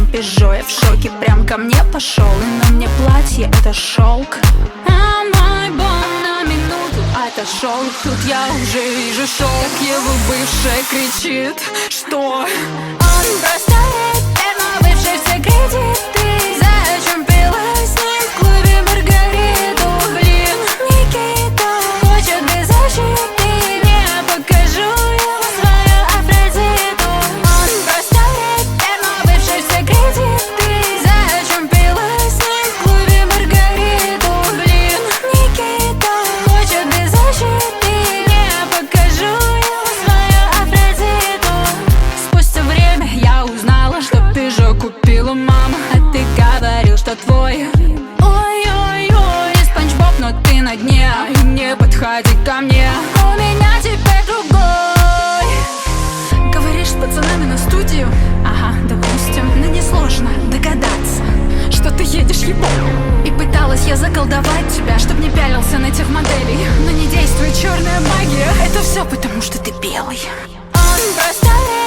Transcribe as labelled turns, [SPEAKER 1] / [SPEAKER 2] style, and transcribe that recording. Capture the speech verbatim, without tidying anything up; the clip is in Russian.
[SPEAKER 1] Пежо, я в шоке, прям ко мне пошел. И на мне платье, это шелк. А мой бом на минуту отошел. Тут я уже вижу шоу, как его бывшая кричит, что он просто рэпер, но бывший все кредиты. Зачем пила с ним в клубе Маргариту? Блин, Никита хочет без защиты. Не покажу ему свою Афродиту. Он просто рэпер, но бывший все кредиты. Зачем пила с ним в клубе Маргариту? Блин, Никита хочет без защиты. Не покажу ему свою Афродиту. Спустя время я узнала, что Пежо купила мама. А ты говорил, что твой ой-ой-ой, Спанч Боб, но ты на дне. И не подходи ко мне, у меня теперь другой. Говоришь с пацанами на студию? Ага, допустим, но несложно догадаться, что ты едешь ебо. И пыталась я заколдовать тебя, чтоб не пялился на тех моделей. Но не действует черная магия. Это все потому, что ты белый. Он просто